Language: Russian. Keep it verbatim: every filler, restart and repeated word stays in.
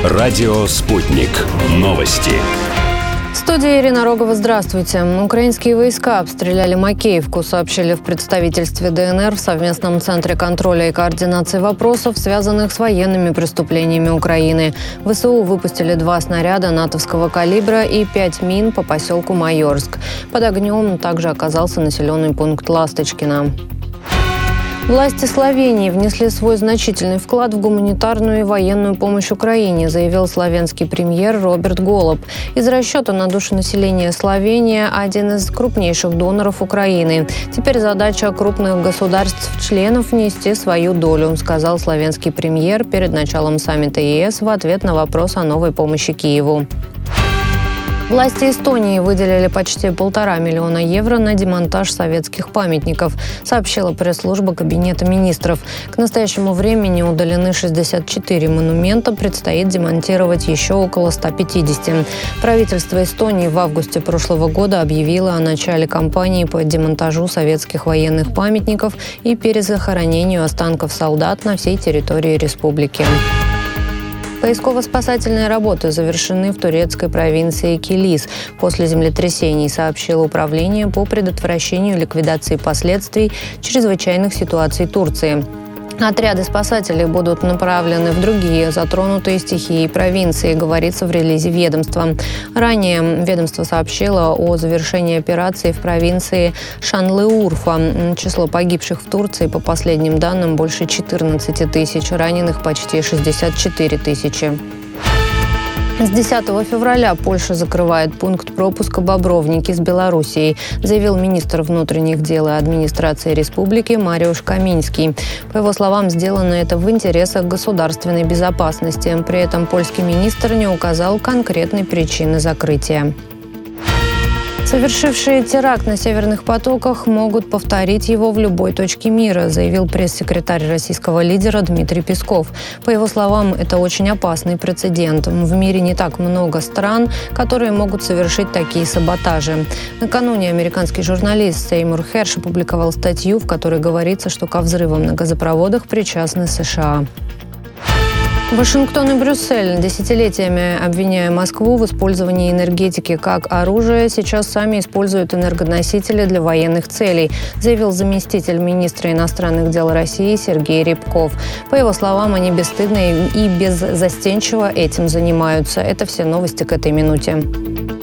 Радио «Спутник». Новости. В студии Ирина Рогова. Здравствуйте. Украинские войска обстреляли Макеевку, сообщили в представительстве ДНР в совместном центре контроля и координации вопросов, связанных с военными преступлениями Украины. ВСУ выпустили два снаряда натовского калибра и пять мин по поселку Майорск. Под огнем также оказался населенный пункт Ласточкино. Власти Словении внесли свой значительный вклад в гуманитарную и военную помощь Украине, заявил словенский премьер Роберт Голуб. Из расчета на душу населения Словения один из крупнейших доноров Украины. Теперь задача крупных государств-членов внести свою долю, сказал словенский премьер перед началом саммита ЕС в ответ на вопрос о новой помощи Киеву. Власти Эстонии выделили почти полтора миллиона евро на демонтаж советских памятников, сообщила пресс-служба Кабинета министров. К настоящему времени удалены шестьдесят четыре монумента, предстоит демонтировать еще около ста пятидесяти. Правительство Эстонии в августе прошлого года объявило о начале кампании по демонтажу советских военных памятников и перезахоронению останков солдат на всей территории республики. Поисково-спасательные работы завершены в турецкой провинции Килис после землетрясений, сообщило Управление по предотвращению и ликвидации последствий чрезвычайных ситуаций Турции. Отряды спасателей будут направлены в другие затронутые стихией провинции, говорится в релизе ведомства. Ранее ведомство сообщило о завершении операции в провинции Шанлы-Урфа. Число погибших в Турции, по последним данным, больше четырнадцати тысяч, раненых почти шестьдесят четыре тысячи. С десятого февраля Польша закрывает пункт пропуска Бобровники с Белоруссией, заявил министр внутренних дел и администрации республики Мариуш Каминский. По его словам, сделано это в интересах государственной безопасности. При этом польский министр не указал конкретной причины закрытия. Совершившие теракт на северных потоках могут повторить его в любой точке мира, заявил пресс-секретарь российского лидера Дмитрий Песков. По его словам, это очень опасный прецедент. В мире не так много стран, которые могут совершить такие саботажи. Накануне американский журналист Сеймур Херш опубликовал статью, в которой говорится, что ко взрывам на газопроводах причастны США. Вашингтон и Брюссель, десятилетиями обвиняя Москву в использовании энергетики как оружия, сейчас сами используют энергоносители для военных целей, заявил заместитель министра иностранных дел России Сергей Рябков. По его словам, они бесстыдно и беззастенчиво этим занимаются. Это все новости к этой минуте.